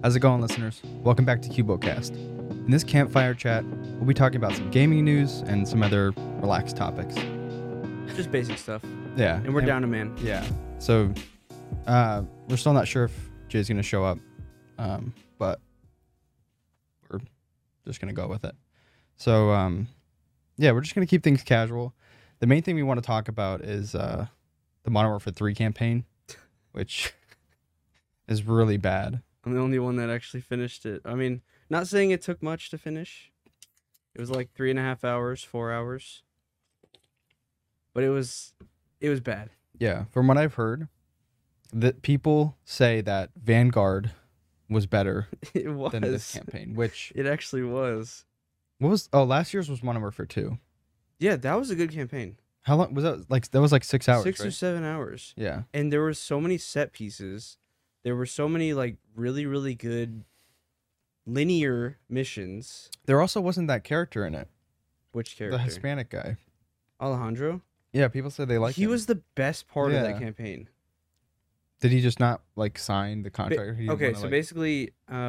How's it going, listeners? Welcome back to CuboCast. In this campfire chat, we'll be talking about some gaming news and some other relaxed topics. Just basic stuff. Yeah. And we're down a man. Yeah. So, we're still not sure if Jay's going to show up, but we're just going to go with it. So, yeah, we're just going to keep things casual. The main thing we want to talk about is the Modern Warfare 3 campaign, which is really bad. I'm the only one that actually finished it. I mean, not saying it took much to finish. It was like 3.5 hours, 4 hours. But it was bad. Yeah, from what I've heard, that people say that Vanguard was better It was. than this campaign, which It actually was. last year's was Modern Warfare 2. Yeah, that was a good campaign. How long was that? Like, that was like 6 hours, 6 right? or 7 hours. Yeah. And there were so many set pieces. There were so many like really, really good linear missions. There also wasn't that character in it. Which character? The Hispanic guy. Alejandro? Yeah, people said they liked him. He was the best part of Yeah. that campaign. Did he just not like sign the contract? Or he didn't Okay, wanna, so like... basically,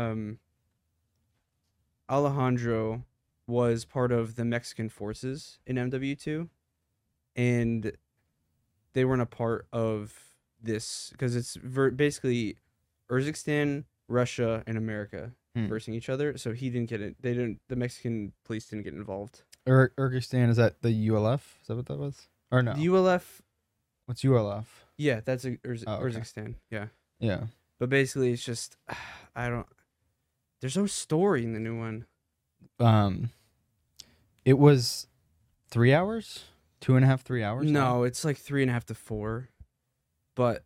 Alejandro was part of the Mexican forces in MW2, and they weren't a part of this because it's basically Urzikstan, Russia, and America versing each other. So he didn't get it. They didn't. The Mexican police didn't get involved. Kyrgyzstan, is that the ULF? Is that what that was? Or no? The ULF. What's ULF? Yeah, that's okay. Urzikstan. Yeah. Yeah. But basically, it's just There's no story in the new one. It was 3 hours, 2.5, 3 hours. No, it's like 3.5 to 4. But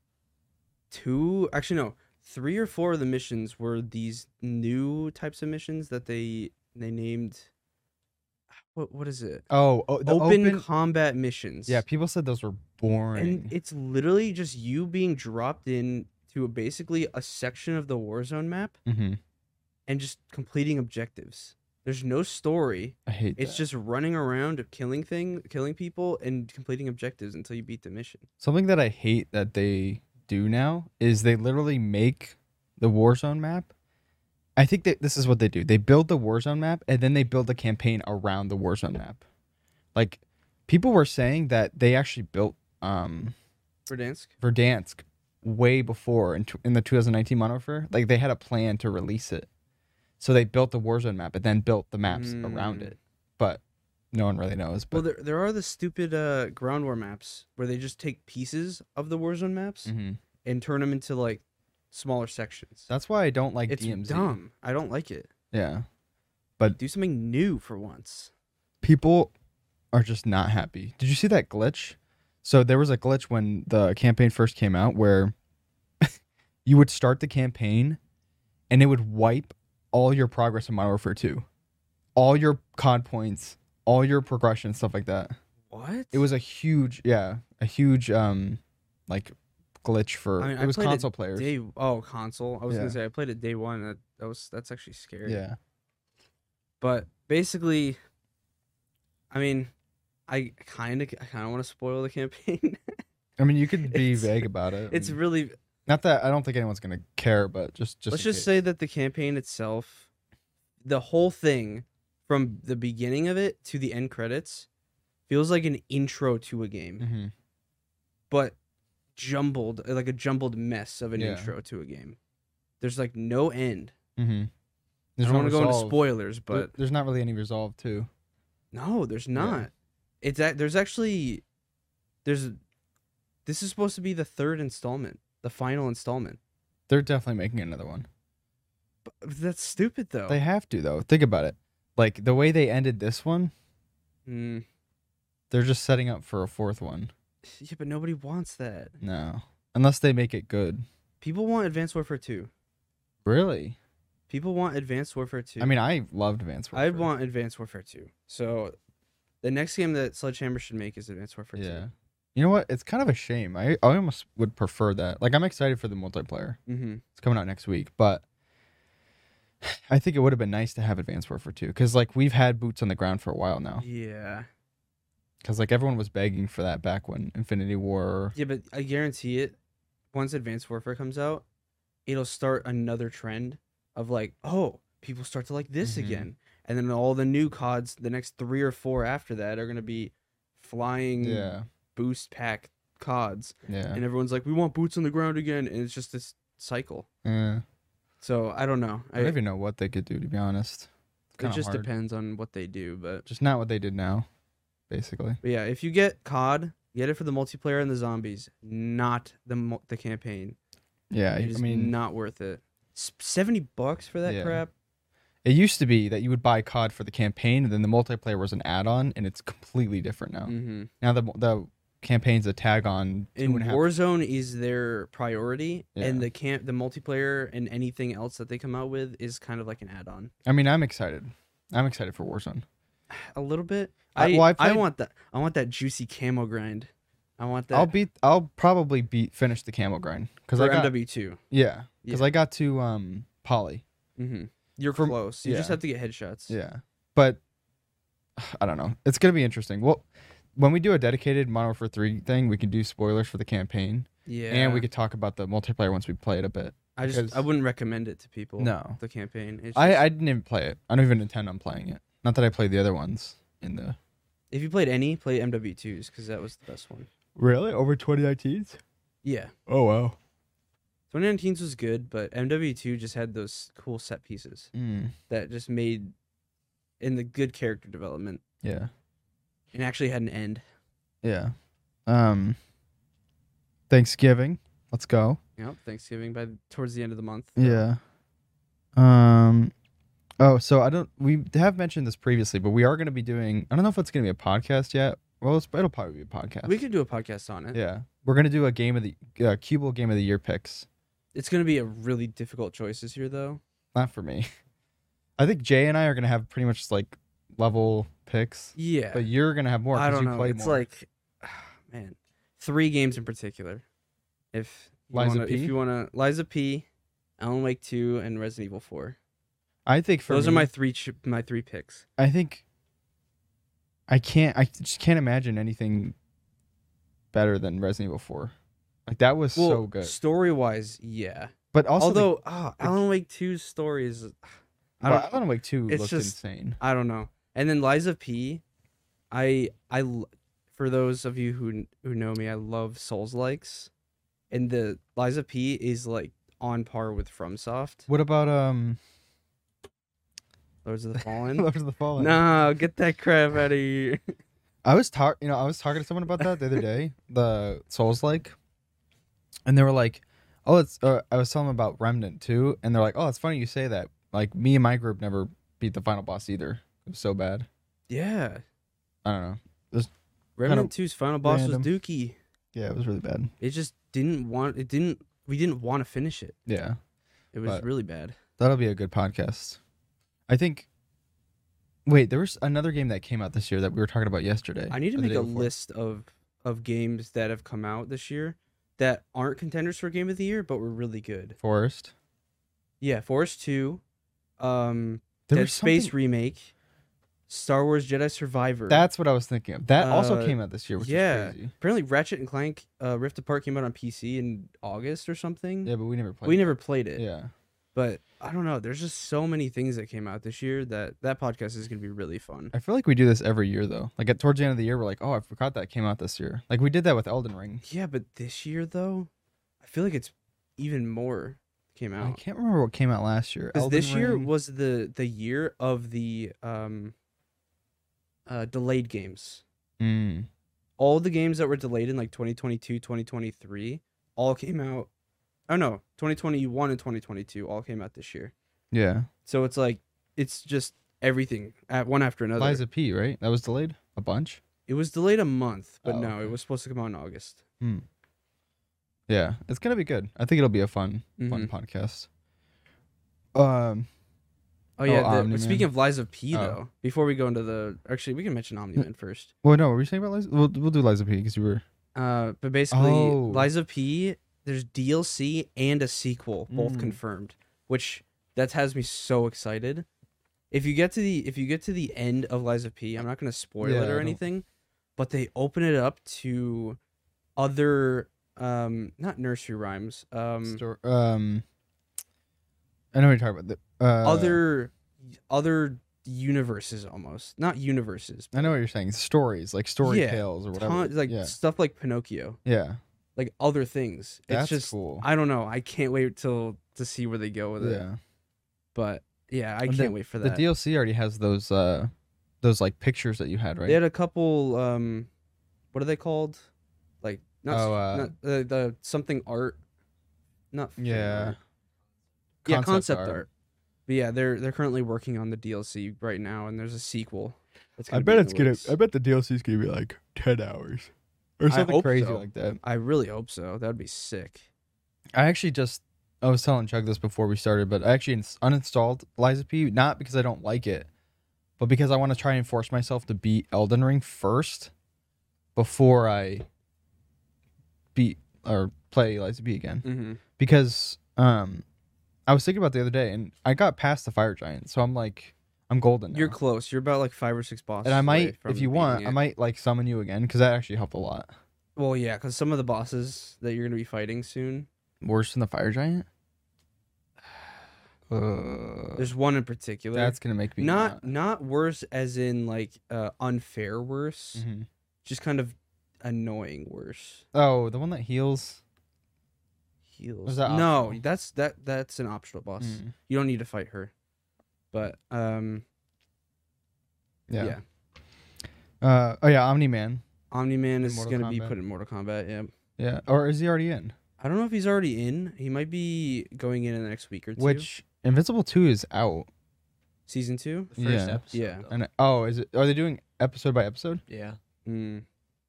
3 or 4 of the missions were these new types of missions that they named. What is it? The open combat missions. Yeah, people said those were boring. And it's literally just you being dropped in to basically a section of the Warzone map and just completing objectives. There's no story. I hate It's that. just running around, killing people, and completing objectives until you beat the mission. Something that I hate that they do now is they literally make the Warzone map. I think that this is what they do. They build the Warzone map, and then they build a campaign around the Warzone map. Like, people were saying that they actually built Verdansk way before in the 2019 Modern Warfare. Like, they had a plan to release it. So they built the Warzone map, and then built the maps around it. But no one really knows. But... Well, there are the stupid ground war maps where they just take pieces of the Warzone maps and turn them into, like, smaller sections. That's why I don't like it's DMZ. Dumb. I don't like it. Yeah. But do something new for once. People are just not happy. Did you see that glitch? So there was a glitch when the campaign first came out where you would start the campaign and it would wipe all your progress in Modern Warfare 2. All your COD points, all your progression, stuff like that. What? It was a huge like glitch for it was console players. Console. I was gonna say I played it day one. That's actually scary. Yeah. But basically, I mean, I kind of want to spoil the campaign. I mean, you could be vague about it. It's really not that I don't think anyone's gonna care, but let's just say that the campaign itself, the whole thing, from the beginning of it to the end credits, feels like an intro to a game, but jumbled, like a jumbled mess of an intro to a game. There's like no end. I don't want to go into spoilers, but there's not really any resolve too. No, there's not. Yeah. This is supposed to be the third installment, the final installment. They're definitely making another one. But that's stupid though. They have to though. Think about it. Like the way they ended this one, they're just setting up for a fourth one. Yeah, but nobody wants that. No. Unless they make it good. People want Advanced Warfare 2. Really? People want Advanced Warfare 2. I mean, I loved Advanced Warfare. I'd want Advanced Warfare 2. So, the next game that Sledgehammer should make is Advanced Warfare 2. Yeah. You know what? It's kind of a shame. I almost would prefer that. Like, I'm excited for the multiplayer. It's coming out next week. But I think it would have been nice to have Advanced Warfare 2. Because, like, we've had boots on the ground for a while now. Yeah. Because, like, everyone was begging for that back when Infinity War... Yeah, but I guarantee it, once Advanced Warfare comes out, it'll start another trend of like, oh, people start to like this Mhm. again, and then all the new CODs, the next 3 or 4 after that, are gonna be flying Yeah. boost pack CODs, Yeah. and everyone's like, we want boots on the ground again, and it's just this cycle. Yeah. So I don't know. I don't even know what they could do, to be honest. It's It kind of just hard. depends on what they do, but Just not what they did now, basically. yeah, if you get COD, get it for the multiplayer and the zombies, not the campaign. Yeah, It is I mean, not worth it. $70 for that Yeah. crap. it used to be that you would buy COD for the campaign, and then the multiplayer was an add-on, and it's completely different now. Mm-hmm. Now the campaign's a tag-on. And 2.5. Warzone is their priority, Yeah. and the multiplayer and anything else that they come out with is kind of like an add-on. I mean, I'm excited. I'm excited for Warzone. A little bit. I I played- want that. I want that juicy camo grind. I want that. I'll probably finish the camo grind because for I got MW2. yeah because Yeah. I got to Poly. Mm-hmm. You're For- close. You just yeah. have to get headshots. Yeah, but I don't know. It's gonna be interesting. Well, when we do a dedicated Modern Warfare 3 thing, we can do spoilers for the campaign, Yeah. and we could talk about the multiplayer once we play it a bit. I because- wouldn't recommend it to people. No, The campaign. It's I just- didn't even play it. I don't even intend on playing it. Not that I played the other ones in the. If you played any, play MW2s because that was the best one. Really over 2019s? Yeah. Oh wow. 2019s was good, but MW2 just had those cool set pieces that just made in the good character development Yeah. and actually had an end. Yeah. Thanksgiving. Let's go. Yep, Thanksgiving towards the end of the month. Yeah. Oh, so we have mentioned this previously, but we are going to be doing, I don't know if it's going to be a podcast yet. Well, it'll probably be a podcast. We could do a podcast on it. Yeah. We're going to do a game of the, Cubal Game of the Year picks. It's going to be a really difficult choice this year, though. Not for me. I think Jay and I are going to have pretty much like level picks, Yeah. but you're going to have more I because don't you know. play It's more. like, man, 3 games in particular. If Liza P? If you want to, Liza P, Alan Wake 2, and Resident Evil 4. I think for Those me, are my three picks. I think I just can't imagine anything better than Resident Evil 4. Like that was so good. Story wise, yeah. But also Although Alan Wake 2's story is, Alan Wake 2 it's looked just- insane. I don't know. And then Liza P, for those of you who know me, I love Souls likes, and the Liza P is like on par with FromSoft. What about Lords of the Fallen. Lords of the Fallen? No, get that crap out of here. I was talking to someone about that the other day, the Souls like, and they were like, "Oh, it's." I was telling them about Remnant too, and they're like, "Oh, it's funny you say that. Like me and my group never beat the final boss either. It was so bad. Yeah. I don't know. Remnant 2's final boss random. was Dookie. Yeah, it was really bad. It just we didn't want to finish it. Yeah, It was But- really bad. that'll be a good podcast. I think. Wait, there was another game that came out this year that we were talking about yesterday. I need to or the make day a before. list of games that have come out this year that aren't contenders for Game of the Year, but were really good. Forest. Yeah, Forest 2, There Dead was Space something- remake, Star Wars Jedi Survivor. That's what I was thinking of. That also Uh, came out this year, which yeah. is crazy. Apparently Ratchet and Clank Rift Apart came out on PC in August or something. Yeah, but we never played. We never played it. Yeah. But I don't know. There's just so many things that came out this year that podcast is going to be really fun. I feel like we do this every year though. Like towards the end of the year, we're like, oh, I forgot that came out this year. Like we did that with Elden Ring. Yeah, but this year though, I feel like it's even more came I out. can't remember what came out last year. Because Elden this year Ring. was the year of the delayed games. Mm. All the games that were delayed in like 2022, 2023 all came out. Oh no, 2021 and 2022 all came out this year. Yeah. So it's like it's just everything at one after another. Liza P, right? That was delayed a bunch. It was delayed a month, but Oh, no, okay. it was supposed to come out in August. Hmm. Yeah, it's gonna be good. I think it'll be a fun Mhm. podcast. Oh yeah, Omni-Man. speaking of Liza P Oh. though, before we go into actually we can mention Omni-Man first. Well, no, were we saying about Liza? We'll do Liza P because you were. But basically, Oh. Liza P. There's DLC and a sequel, both Mm. confirmed, which that has me so excited. If you get to the end of Liza P, I'm not gonna spoil Yeah, it or don't- anything, but they open it up to other not nursery rhymes. I know what you're talking about. Other universes, almost not universes. I know what you're saying. Stories, like story Yeah, tales or whatever. like stuff like Pinocchio, yeah. like other things. That's it's just cool. I don't know. I can't wait to see where they go with it. Yeah. But yeah, I And can't wait for that. The DLC already has those like pictures that you had, right? They had a couple. What are they called? Like not the something art. Not fan Yeah. art. Yeah, concept art. But yeah, they're currently working on the DLC right now, and there's a sequel. I bet the DLC is gonna be like 10 hours or something hope crazy so. like that. I really hope so. That would be sick. I was telling Chug this before we started, but I actually uninstalled Lies of P, not because I don't like it, but because I want to try and force myself to beat Elden Ring first before I beat or play Lies of P again. Mm-hmm. Because I was thinking about it the other day, and I got past the fire giant, so I'm like, I'm golden now. You're close. You're about like 5 or 6 bosses. And I might, away from if you beating want, it. I might like summon you again, because that actually helped a lot. Well, yeah, because some of the bosses that you're gonna be fighting soon. Worse than the fire giant? There's one in particular. That's gonna make me not worse as in like unfair worse. Mm-hmm. Just kind of annoying worse. Oh, the one that heals. Heals. Is that no, optional? that's an optional boss. You don't need to fight her. But yeah. Omni-Man. Omni-Man is Mortal gonna be Kombat. put in Mortal Kombat. Yeah. Yeah, or is he already in? I don't know if he's already in. He might be going in the next week or two. Which Invincible 2 is out. Season 2? The first Yeah. episode. Yeah. though. And are they doing episode by episode? Yeah. Mm.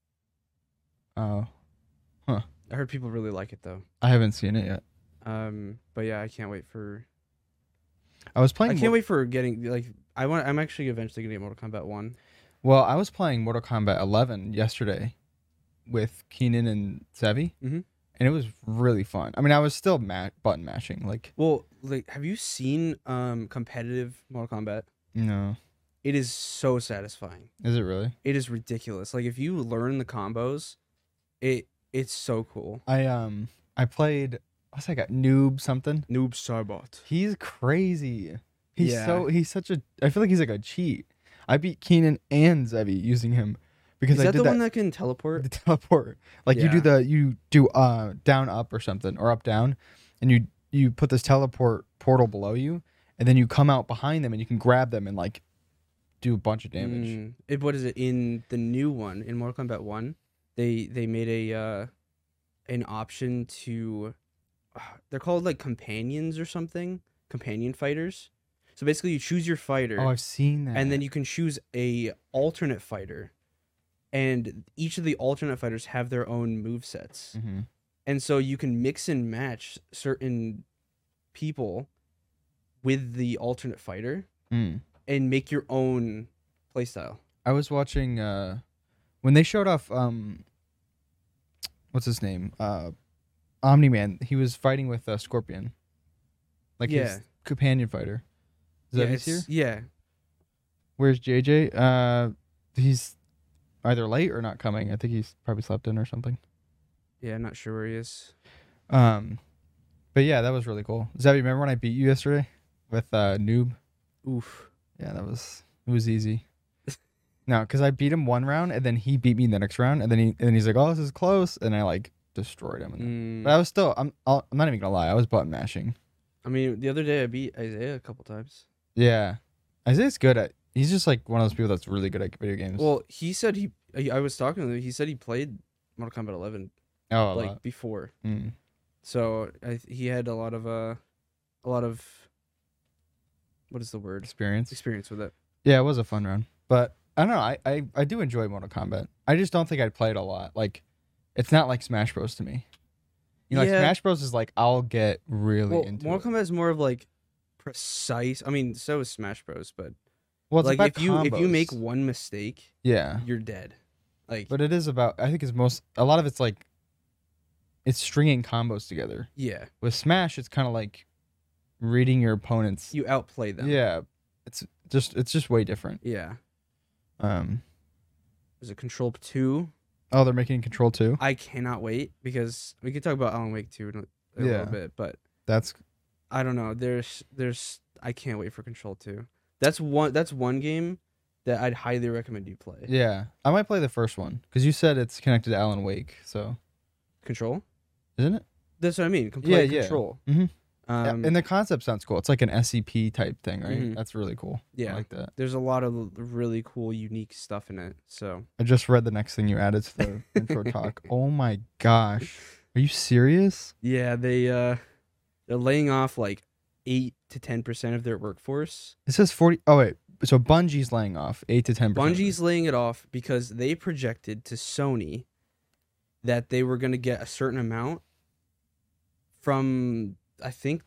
Oh, I heard people really like it though. I haven't seen it yet. But yeah, I can't wait for. I was playing. I can't wait for getting like. I'm actually eventually gonna get Mortal Kombat 1. Well, I was playing Mortal Kombat 11 yesterday with Keenan and Sevi, Mhm. and it was really fun. I mean, I was still button mashing. Like, Well, like, have you seen competitive Mortal Kombat? no, It is so satisfying. is it really? It is ridiculous. Like if you learn the combos, it's so cool. I played. What's that guy? Noob something. Noob Saibot. He's crazy. He's Yeah. he's such a. I feel like he's like a cheat. I beat Keenan and Zevi using him because Is I that did the that. one that can teleport? The teleport, like you do down up or something, or up down, and you put this teleport portal below you, and then you come out behind them and you can grab them and like do a bunch of damage. What is it in the new one in Mortal Kombat 1? They made a an option to they're called like companions or something, companion fighters. So basically you choose your fighter. Oh, I've seen that. And then you can choose a alternate fighter. And each of the alternate fighters have their own movesets. Mm-hmm. And so you can mix and match certain people with the alternate fighter and make your own playstyle. I was watching when they showed off what's his name? Omni-Man. He was fighting with Scorpion. Like his companion fighter. Is that he's here? Yeah. Where's JJ? He's either late or not coming. I think he's probably slept in or something. Yeah, I'm not sure where he is. But yeah, that was really cool. Zevi, remember when I beat you yesterday with Noob? Oof. Yeah, it was easy. No, because I beat him one round and then he beat me the next round and then he's like, "Oh, this is close," and I like destroyed him. But I was still, I'm not even gonna lie, I was button mashing. I mean, the other day I beat Isaiah a couple times. Yeah, Isaiah's good at. He's just like one of those people that's really good at video games. Well, he said I was talking to him. He said he played Mortal Kombat 11 like before. Mm. So he had a lot of what is the word? Experience with it. Yeah, it was a fun round, but I don't know. I do enjoy Mortal Kombat. I just don't think I'd play it a lot. Like, it's not like Smash Bros to me. You know, like Smash Bros is like I'll get really into. Mortal Kombat is more of like precise. I mean, so is Smash Bros, but well, it's like about if you combos. make one mistake, yeah, you're dead. Like, but it is about. I think a lot of it's like it's stringing combos together. Yeah. With Smash, it's kind of like reading your opponents. You outplay them. Yeah, it's just way different. Yeah. Is it Control 2? Oh, they're making Control 2? I cannot wait because we could talk about Alan Wake 2 in a little bit, but I don't know. There's I can't wait for Control 2. That's one game that I'd highly recommend you play. Yeah, I might play the first one because you said it's connected to Alan Wake, so Control? isn't it? That's what I mean. Yeah, yeah. Control. Mm-hmm. Um, And the concept sounds cool. It's like an SCP type thing, right? Mhm. That's really cool. Yeah. I like that. there's a lot of really cool, unique stuff in it. So I just read the next thing you added to the intro talk. Oh my gosh, are you serious? yeah, they're laying off like 8 to 10% of their workforce. It says 40. Oh wait, so Bungie's laying off 8 to 10%. Bungie's laying it off because they projected to Sony that they were going to get a certain amount from, I think,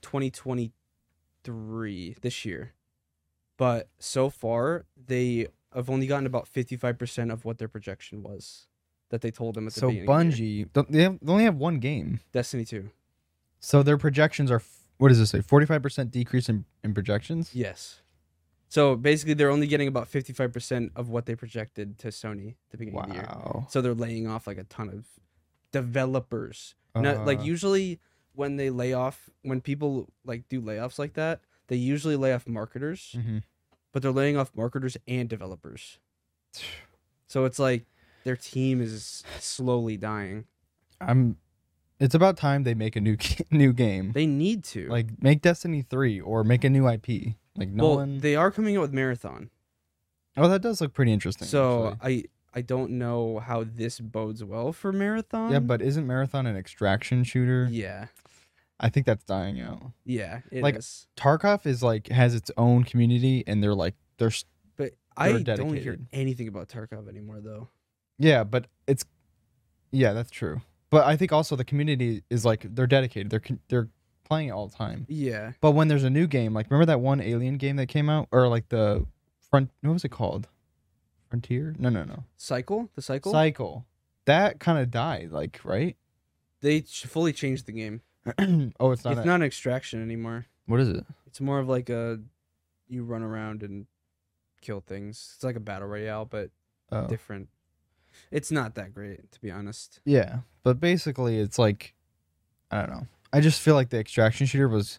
2023 this year. But so far, they have only gotten about 55% of what their projection was that they told them at the So beginning. of the year. Bungie, they only have one game. Destiny 2. So their projections are, what does this say? 45% decrease in projections? Yes. So basically, they're only getting about 55% of what they projected to Sony at the beginning of the year. Wow. So they're laying off like a ton of developers. Not like usually when they lay off, when people like do layoffs like that, they usually lay off marketers, Mhm. but they're laying off marketers and developers. So it's like their team is slowly dying. It's about time they make a new game. They need to. Like make Destiny 3 or make a new IP. Like they are coming out with Marathon. Oh, that does look pretty interesting. So actually. I don't know how this bodes well for Marathon. Yeah, but isn't Marathon an extraction shooter? yeah, I think that's dying out. yeah, it Like, is. Tarkov is like has its own community, and they're But I don't hear dedicated. anything about Tarkov anymore, though. but that's true. But I think also the community is like they're dedicated. They're playing it all the time. Yeah, But when there's a new game, like remember that one Alien game that came out, or like the what was it called? Frontier? No. Cycle. Cycle. That kind of died, like, right? They fully changed the game. Oh, it's not. It's not an extraction anymore. What is it? It's more of like you run around and kill things. It's like a battle royale, but Oh. different. It's not that great, to be honest. Yeah, but basically, it's like, I don't know. I just feel like the extraction shooter was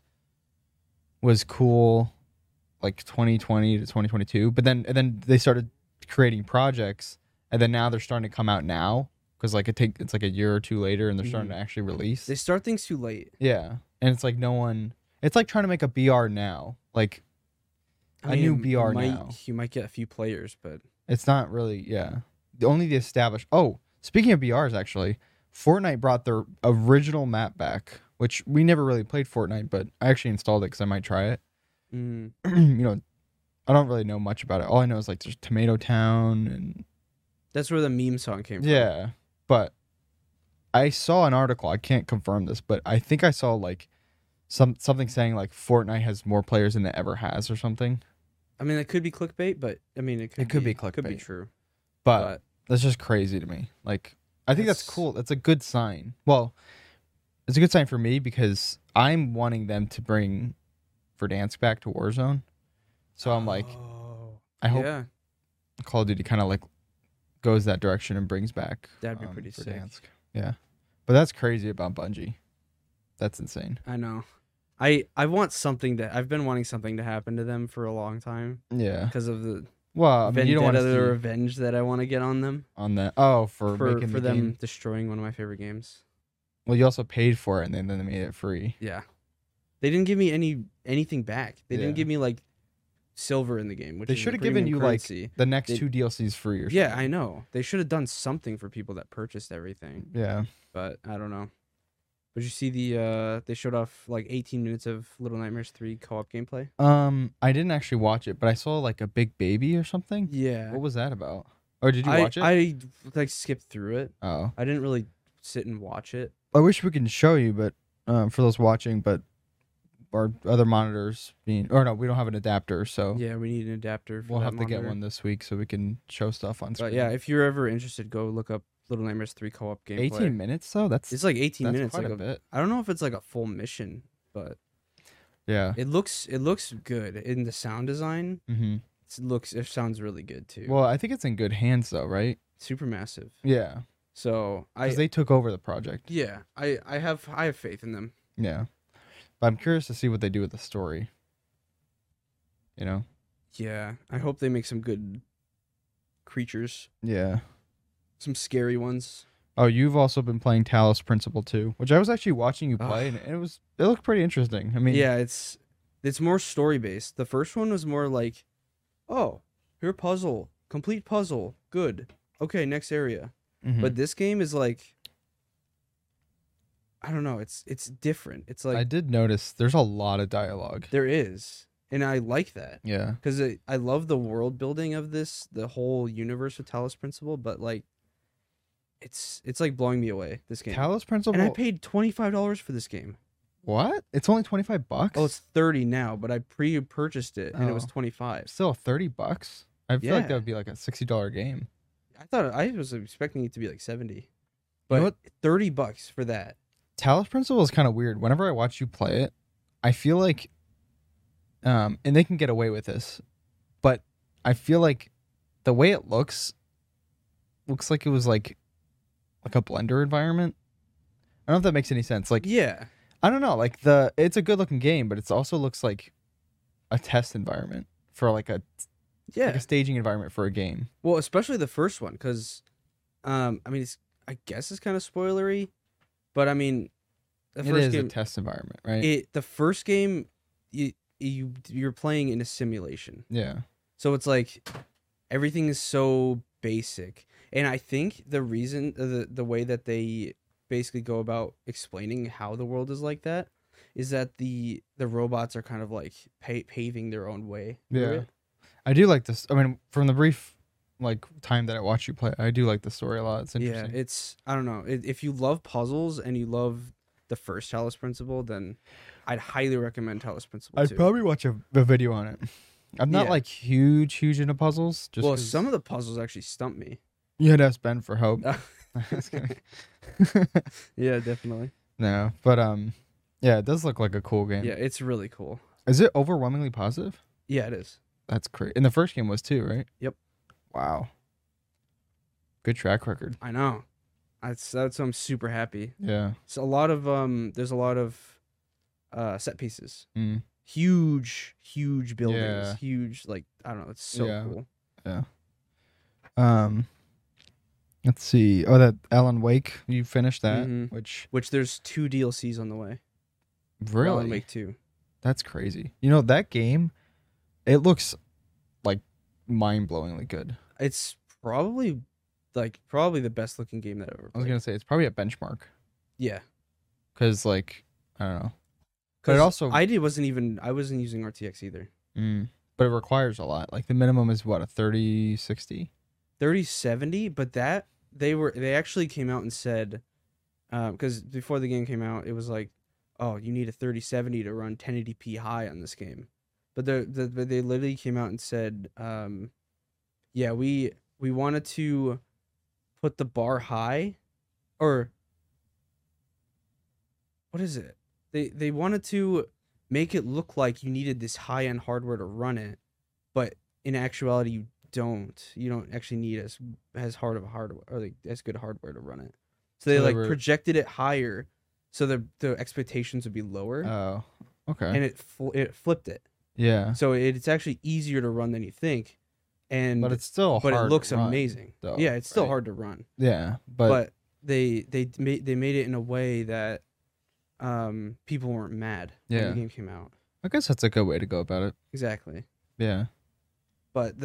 cool, like 2020 to 2022. But then they started creating projects, and then now they're starting to come out now because like it's like a year or two later, and they're starting to actually release. They start things too late. Yeah, and it's like no one. It's like trying to make a BR now, like a new BR now. You might get a few players, but It's not really, yeah. Only the established. Oh, speaking of BRs, actually, Fortnite brought their original map back, which we never really played Fortnite, but I actually installed it because I might try it. mm, I don't really know much about it. All I know is like there's Tomato Town and that's where the meme song came from. yeah, but I saw an article. I can't confirm this, but I think I saw like something saying like Fortnite has more players than it ever has or something. I mean, it could be clickbait, but I mean, it could be Could be clickbait. true. But that's just crazy to me. Like, I think that's cool. That's a good sign. Well, it's a good sign for me because I'm wanting them to bring Verdansk back to Warzone. So I'm like, I hope yeah, Call of Duty kind of like goes that direction and brings back that'd be pretty sick. Verdansk. Yeah. But that's crazy about Bungie. That's insane. I know. I want something I've been wanting something to happen to them for a long time Yeah. because of the Well, I mean, you don't want vendetta, to the see revenge that I want to get on them on that. Oh, for making for the them game. destroying one of my favorite games. Well, you also paid for it and then they made it free. Yeah, they didn't give me anything back. They Yeah. didn't give me like silver in the game, which They is should have premium given you currency. like the next They- 2 DLCs free or something. Yeah, I know. They should have done something for people that purchased everything, Yeah. but I don't know. But you see they showed off like 18 minutes of Little Nightmares 3 co-op gameplay. I didn't actually watch it, but I saw like a big baby or something. Yeah. What was that about? Or did you I watch it? I like skipped through it. Oh, I didn't really sit and watch it. I wish we could show you, but for those watching, but our other monitors being, or no, we don't have an adapter, so Yeah, we need an adapter. For we'll that have to get monitor. one this week so we can show stuff on screen. But yeah, if you're ever interested, go look up Little Nightmares 3 co-op gameplay. 18 minutes though. That's It's like 18 minutes. quite Like a bit. I don't know if it's like a full mission, but Yeah. it looks good in the sound design. Mm-hmm. It sounds really good too. Well, I think it's in good hands though, right? Supermassive. Yeah. So Because they took over the project. I have faith in them. Yeah. But I'm curious to see what they do with the story. You know? Yeah, I hope they make some good creatures, Yeah. some scary ones. Oh, you've also been playing Talos Principle 2, which I was actually watching you play, and it looked pretty interesting. I mean, yeah, it's more story based. The first one was more like, oh, here puzzle, complete puzzle, good. Okay, next area. mhm. But this game is like, I don't know, it's different. It's I like did notice there's a lot of dialogue. there is, and I like that Yeah. because I love the world building of this, the whole universe of Talos Principle. But like, it's like blowing me away. This game, Talos Principle. and I paid $25 for this game. What? It's only $25. Oh, it's 30 now, but I pre-purchased it and it was Oh. 25. Still $30. I feel like Yeah. that would be like a $60 game. I was expecting it to be like 70, You but know what? $30 for that. Talos Principle is kind of weird. Whenever I watch you play it, I feel like, and they can get away with this, but I feel like the way it looks like it was like a Blender environment. I don't know if that makes any sense. Like, Yeah, I don't know. Like it's a good looking game, but it also looks like a test environment for like a yeah. staging environment for a game. Well, especially the first one, because, I mean, I guess it's kind of spoilery, but I mean, the It first is game, a test environment, right? the first game, you're playing in a simulation, Yeah. so it's like everything is so basic, and I think the reason the way that they basically go about explaining how the world is like that is that the robots are kind of like paving their own way through Yeah. it. I do like this. I mean, from the brief like time that I watch you play, I do like the story a lot. It's Yeah, interesting. it's I don't know. If you love puzzles and you love the first Talos Principle, then I'd highly recommend Talos Principle I'd 2. probably watch a video on it. I'm not Yeah. like huge into puzzles. Just Well, 'cause some of the puzzles actually stump me. you had to ask Ben for help. Just kidding. Yeah, definitely. No, but yeah, it does look like a cool game. Yeah, it's really cool. Is it overwhelmingly positive? Yeah, it is. That's great. And the first game was too, right? Yep. Wow. Good track record. I know. That's I'm super happy. Yeah. It's a lot of there's a lot of set pieces. Mm. Huge buildings. Yeah. Huge, like, I don't know, it's so Yeah. cool. Let's see. Oh, that Alan Wake. You finished that, Mhm. which There's 2 DLCs on the way. really Alan Wake 2. that's crazy. You know that game, it looks like mind-blowingly good. It's probably the best looking game that I've ever I was played. gonna say it's probably a benchmark Yeah. because like I don't know, but it 'Cause also I wasn't using RTX either. but it requires a lot. Like the minimum is what, a 3060. 3070, but that they actually came out and said, because before the game came out, it was like, oh, you need a 3070 to run 1080p high on this game, but they literally came out and said, yeah, we wanted to put the bar high, or what is it? They wanted to make it look like you needed this high end hardware to run it, but in actuality you don't actually need as hard of a hardware, or like as good hardware to run it. So they projected it higher so the expectations would be lower, Oh, okay. and it flipped it. Yeah, So it's actually easier to run than you think, and but it's still but hard it looks to run, amazing. though, Yeah, it's still right? hard to run, Yeah, but they made it in a way that people weren't mad when Yeah. the game came out. I guess that's a good way to go about it. Exactly. Yeah. But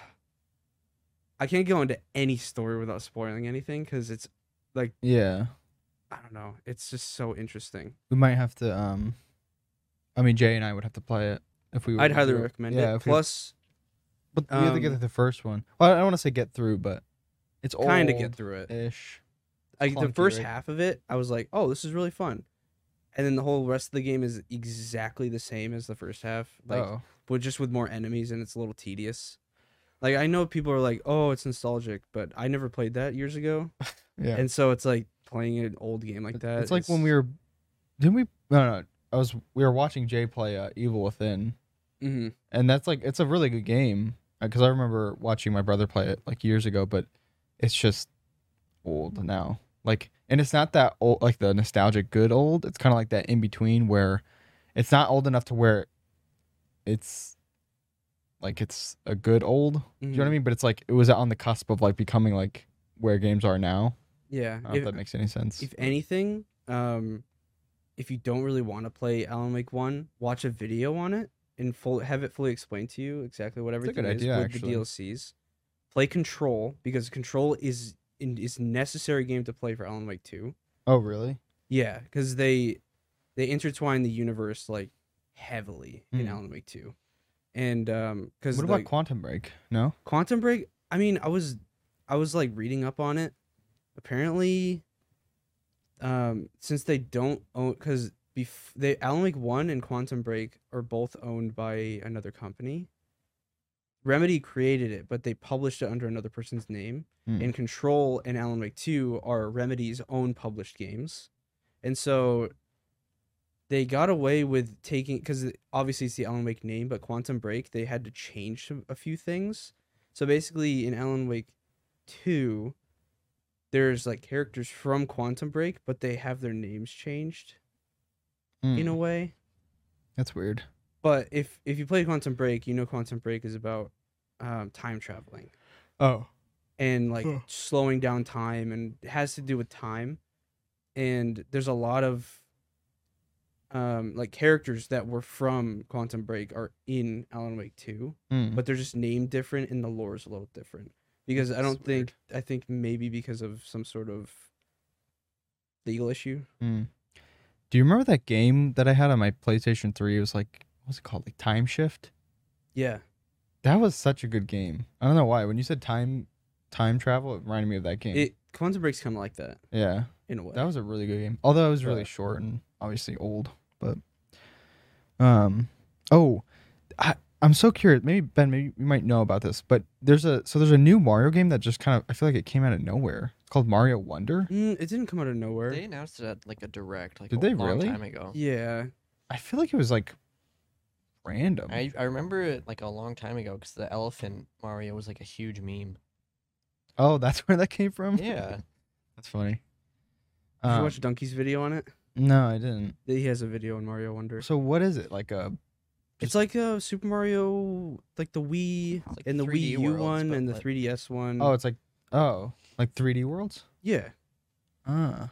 I can't go into any story without spoiling anything, because it's like, Yeah. I don't know, it's just so interesting. We might have to I mean Jay and I would have to play it if we were I'd to highly do it. recommend Yeah, it. if we- Plus, but we have to get through the first one. Well, I don't want to say get through, but it's kind of get through it. ish. Like the clunky, first right? half of it, I was like, oh, this is really fun. And then the whole rest of the game is exactly the same as the first half, like, Oh. but just with more enemies, and it's a little tedious. Like, I know people are like, oh, it's nostalgic, but I never played that years ago. Yeah. And so it's like playing an old game like that. It's like when we were didn't we no, we were watching Jay play Evil Within, Mhm. and that's like it's a really good game because I remember watching my brother play it like years ago, but it's just old now. Like, and it's not that old, like the nostalgic good old. It's kind of like that in between where It's not old enough to where it's like it's a good old. Do you know what I mean? But it's like it was on the cusp of like becoming like where games are now. Yeah. I don't know if that makes any sense. If anything, if you don't really want to play Alan Wake 1, watch a video on it and have it fully explained to you exactly what everything is idea, with actually. the DLCs. Play Control, because Control is necessary game to play for Alan Wake 2. Oh, really? Yeah, because they intertwine the universe like heavily in Hmm. Alan Wake 2. And because What about Quantum Break? No? Quantum Break, I mean, I was like reading up on it. Apparently, since they don't own, because Alan Wake 1 and Quantum Break are both owned by another company. Remedy created it, but they published it under another person's name. Hmm. And Control and Alan Wake 2 are Remedy's own published games. And so they got away with taking, because obviously it's the Alan Wake name, but Quantum Break, they had to change a few things. So basically in Alan Wake 2, there's like characters from Quantum Break, but they have their names changed in a way. That's weird. But if you play Quantum Break, you know Quantum Break is about time traveling Oh. and like Huh. slowing down time, and it has to do with time. And there's a lot of like characters that were from Quantum Break are in Alan Wake 2, but they're just named different and the lore is a little different. Because I think maybe because of some sort of legal issue. Do you remember that game that I had on my PlayStation 3? It was like, what was it called? Like Time Shift? Yeah. That was such a good game. I don't know why. When you said time travel, it reminded me of that game. Quantum Break's kind of like that Yeah. in a way. That was a really good game. Although it was really short and obviously old. But I'm so curious. Maybe Ben, maybe you might know about this, but there's a new Mario game that just kind of, I feel like it came out of nowhere. It's called Mario Wonder. It didn't come out of nowhere. They announced it at like a direct, like Did a they long really? time ago. Yeah. I feel like it was like random. I remember it like a long time ago because the elephant Mario was like a huge meme. Oh, that's where that came from? Yeah. That's funny. Did you watch Donkey's video on it? No, I didn't. He has a video on Mario Wonder. So what is it? Like a It's like a Super Mario, like the Wii It's like and the 3D Wii U worlds, one but and the like- 3DS one. it's like like 3D worlds? Yeah. Ah.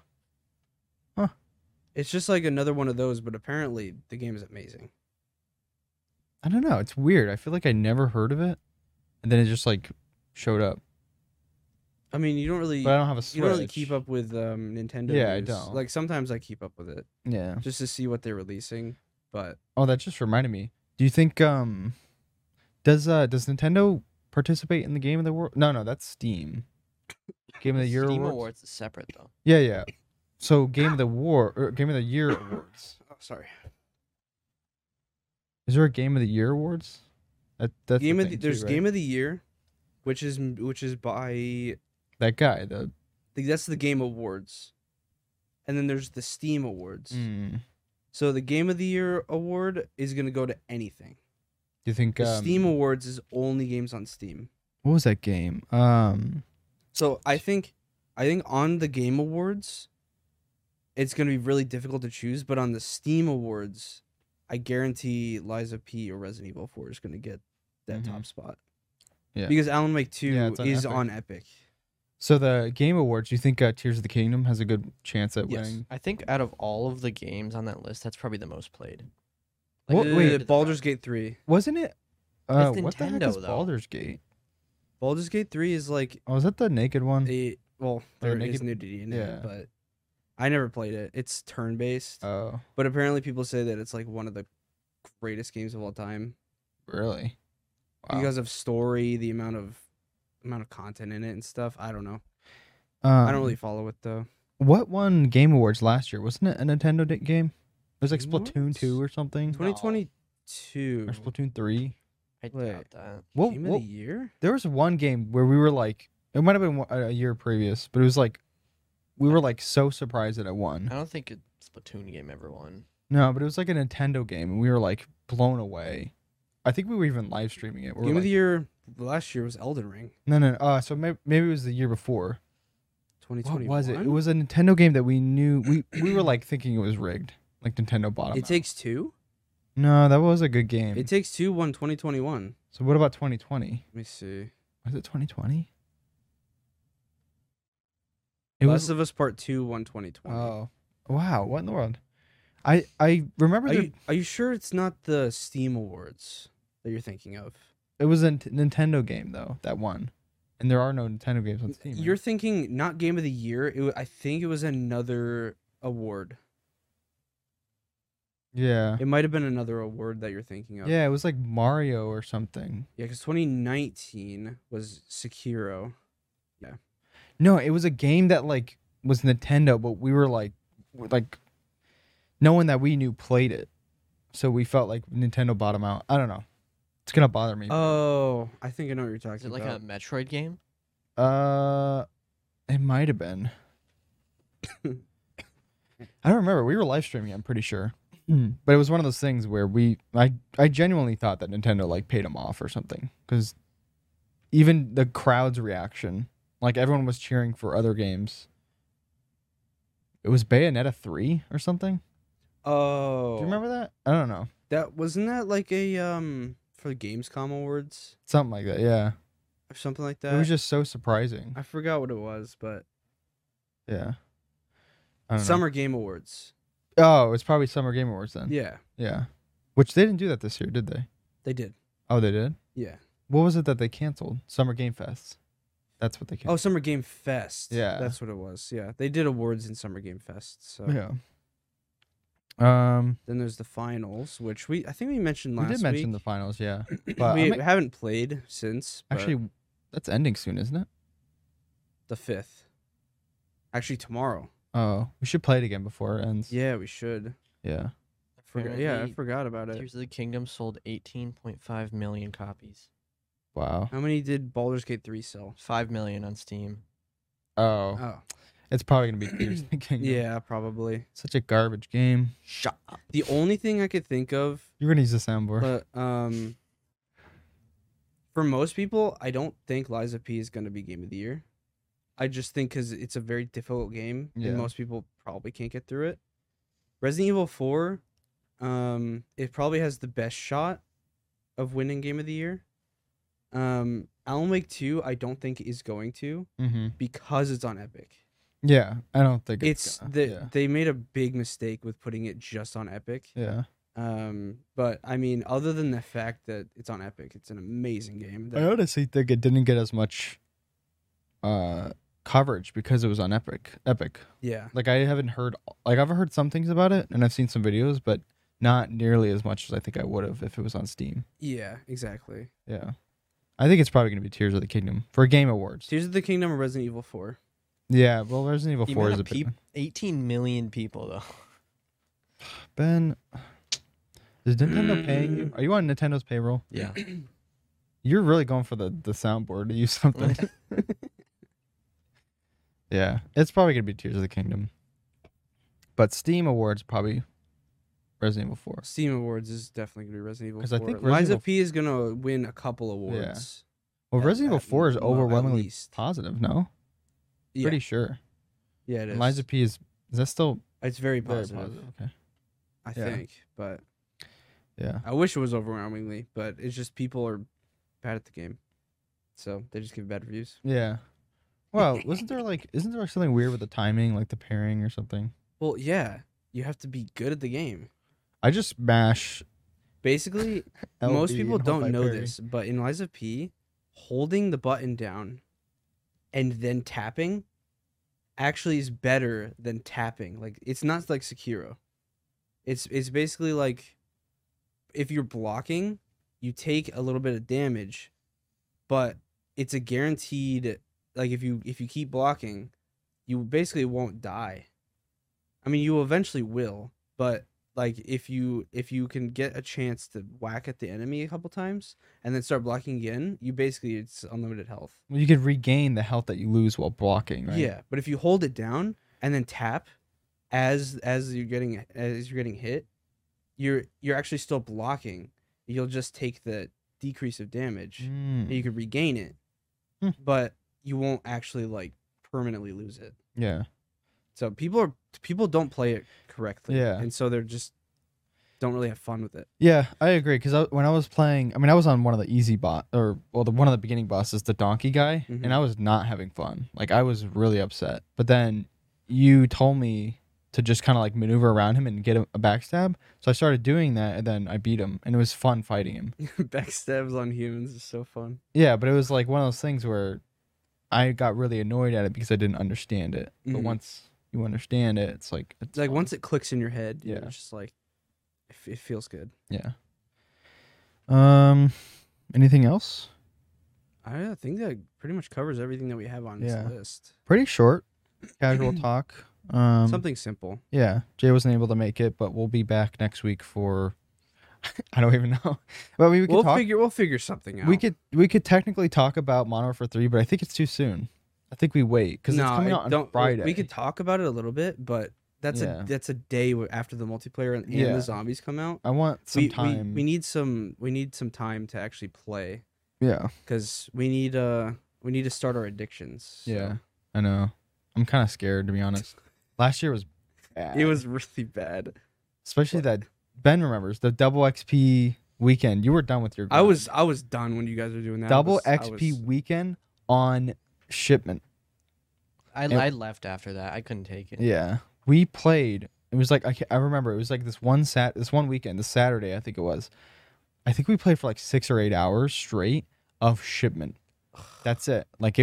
It's just like another one of those, but apparently the game is amazing. I don't know. It's weird. I feel like I never heard of it, and then it just like showed up. I mean, you don't really But I don't have a Switch. you don't really keep up with Nintendo. Yeah, I news. don't. Like sometimes I keep up with it Yeah. just to see what they're releasing, but Oh, that just reminded me. Do you think does Nintendo participate in the Game of the World? No, that's Steam. Game of the Year Steam awards. Awards is separate though. Yeah. So Game of the Year awards. oh, sorry. Is there a Game of the Year awards? That's There's the thing too, right? Game of the Year, which is by that guy. that's the Game Awards, and then there's the Steam Awards. Do So the Game of the Year award is gonna go to anything. you think The Steam Awards is only games on Steam. what was that game? So I think on the Game Awards, it's gonna be really difficult to choose. But on the Steam Awards, I guarantee Liza P or Resident Evil 4 is gonna get that Mhm. top spot. Yeah. Because Alan Wake 2 Yeah, it's on is Epic. on Epic. So the Game Awards, you think Tears of the Kingdom has a good chance at Yes. winning? I think out of all of the games on that list, that's probably the most played. What- wait, Baldur's Gate 3. Wasn't it? It's What the heck Nintendo, is though. Baldur's Gate? Baldur's Gate 3 is like Oh, is that the naked one? there naked- is nudity in yeah. it, but I never played it. It's turn based, Oh, but apparently people say that it's like one of the greatest games of all time really? Wow. because of story, the amount of content in it and stuff. I don't know. I don't really follow it though. What won Game Awards last year? Wasn't it a Nintendo game? It was like Game Splatoon Awards? 2 or something, 2022 or Splatoon 3. I Wait. doubt that. What? Game of the Year. There was one game where we were like, it might have been a year previous, but it was like, we were like so surprised that it won. I don't think a Splatoon game ever won. No, but it was like a Nintendo game, and we were like blown away. I think we were even live streaming it. We were Game like, of the Year last year was Elden Ring. No. So maybe it was the year before. What 2021. was it? It was a Nintendo game that we knew. We were like thinking it was rigged. Like Nintendo bought them. It Takes Two. No, that was a good game. It Takes Two won 2021. So what about 2020? Let me see. Was it 2020? It Last was. of Us Part 2 won 2020. Oh, wow! What in the world? I remember Are you sure it's not the Steam Awards that you're thinking of? it was a Nintendo game though that won, and there are no Nintendo games on Steam. You're Right? thinking not Game of the Year. I think it was another award. Yeah. It might have been another award that you're thinking of. Yeah, it was like Mario or something. Yeah, because 2019 was Sekiro. No, it was a game that like was Nintendo, but we were like no one that we knew played it, so we felt like Nintendo bought them out. I don't know. It's gonna bother me. Oh, I think I know what you're talking Is it like about. a Metroid game? It might have been. I don't remember. We were live streaming, I'm pretty sure. But it was one of those things where I genuinely thought that Nintendo like paid them off or something, because even the crowd's reaction, like everyone was cheering for other games. It was Bayonetta 3 or something. Oh, Do you remember that? I don't know. that? Wasn't that like a for the Gamescom Awards Something like that. Yeah. or something like that? It was just so surprising. I forgot what it was, but Yeah. I don't know. Summer Game Awards. Oh, it's probably Summer Game Awards then. Yeah, Yeah. Which they didn't do that this year, did they? they did. Oh, they did? Yeah. What was it that they canceled? Summer Game Fest. That's what they Oh, canceled. Summer Game Fest. Yeah. That's what it was. Yeah. They did awards in Summer Game Fest. So Yeah. then there's the finals, which I think we mentioned last We did mention the week. finals, yeah. But We I'm- haven't played since. But actually, that's ending soon, isn't it? the 5th. Actually, tomorrow. Oh, we should play it again before it ends. Yeah, we should. Yeah. Yeah, I Apparently, forgot about it. Tears of the Kingdom sold 18.5 million copies. Wow. How many did Baldur's Gate 3 sell? 5 million on Steam. Oh, Oh, it's probably gonna be Tears of the Kingdom. yeah, probably. Such a garbage game. Shut up. The only thing I could think of, You're gonna use the soundboard. but for most people, I don't think Lies of P is going to be Game of the Year. I just think because it's a very difficult game, Yeah. and most people probably can't get through it. Resident Evil 4, it probably has the best shot of winning Game of the Year. Alan Wake 2, I don't think is going to Mm-hmm. because it's on Epic. Yeah, I don't think It's gonna, yeah. they made a big mistake with putting it just on Epic. Yeah. But I mean, other than the fact that it's on Epic, it's an amazing game. I honestly think it didn't get as much coverage because it was on Epic. Yeah, Like I've heard some things about it and I've seen some videos, but not nearly as much as I think I would have if it was on Steam. yeah, exactly. Yeah. I think it's probably going to be Tears of the Kingdom for Game Awards. Tears of the Kingdom or Resident Evil 4. Yeah, well, Resident Evil 4 is a bit. 18 million people though. Ben, is Nintendo paying you? Are you on Nintendo's payroll? Yeah. You're really going for the soundboard to use something. Yeah, it's probably going to be Tears of the Kingdom. But Steam Awards, probably Resident Evil 4. Steam Awards is definitely gonna be Resident Evil 4. 'Cause I think Lies Resident of P is gonna win a couple awards. Well, At- Resident Evil at 4 is at overwhelmingly least. positive, no? Yeah, Pretty sure. yeah, it is. And Lies of P is that still It's very very positive, positive? Okay. I Yeah. think. But Yeah. I wish it was overwhelmingly. But it's just people are bad at the game, so they just give bad reviews. Yeah. Well, isn't there something weird with the timing, like the pairing or something? Well, yeah, you have to be good at the game. I just mash. Basically, LB most people and hope I don't know parry. this, but in Lies of P, holding the button down and then tapping actually is better than tapping. Like it's not like Sekiro. It's basically like if you're blocking, you take a little bit of damage, but it's a guaranteed like if you keep blocking, you basically won't die. I mean, you eventually will, but like if you can get a chance to whack at the enemy a couple times and then start blocking again, you basically it's unlimited health. Well, you could regain the health that you lose while blocking, right? Yeah, but if you hold it down and then tap as you're getting hit, you're actually still blocking. You'll just take the decrease of damage and you Mm. can regain it, Hmm. but you won't actually like permanently lose it. Yeah. So people don't play it correctly. Yeah. And so they're just don't really have fun with it. Yeah, I agree. Because when I was playing, I mean, I was on one of the easy one of the beginning bosses, the donkey guy, Mhm. and I was not having fun. Like, I was really upset. But then you told me to just kind of like maneuver around him and get a backstab. So I started doing that, and then I beat him, and it was fun fighting him. Backstabs on humans is so fun. Yeah, but it was like one of those things where I got really annoyed at it because I didn't understand it. But Mhm. once you understand it, it's like It's like fun. once it clicks in your head, Yeah. it's just like it feels good. Yeah. Anything else? I think that pretty much covers everything that we have on Yeah. this list. Pretty short, casual talk. Something simple. Yeah, Jay wasn't able to make it, but we'll be back next week for I don't even know. But we could We'll talk. figure something out. We could technically talk about Modern Warfare 3, but I think it's too soon. I think we wait because it's coming out on Friday. We could talk about it a little bit, but that's Yeah. a day after the multiplayer and Yeah. the zombies come out. I want some we, time. We need some time to actually play Yeah, because we need to start our addictions. so. yeah, I know. I'm kind of scared, to be honest. Last year was bad. It was really bad. especially that Ben remembers the double XP weekend. You were done with your. I grind. was done when you guys were doing that. double I XP was- weekend on shipment. I left after that. I couldn't take it. Yeah, we played. It was like I remember it was like this one weekend, this Saturday I think it was. I think we played for like 6 or 8 hours straight of shipment. That's it. Like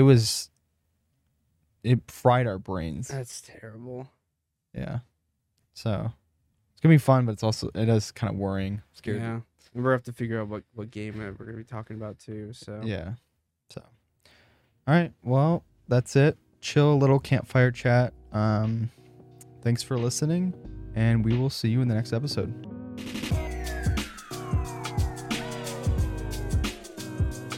it fried our brains. That's terrible. Yeah. So it's gonna be fun, but it is kind of worrying. Scary. Yeah. We're gonna have to figure out what game we're gonna be talking about too. So Yeah. So all right. Well, that's it. Chill little campfire chat. Thanks for listening, and we will see you in the next episode.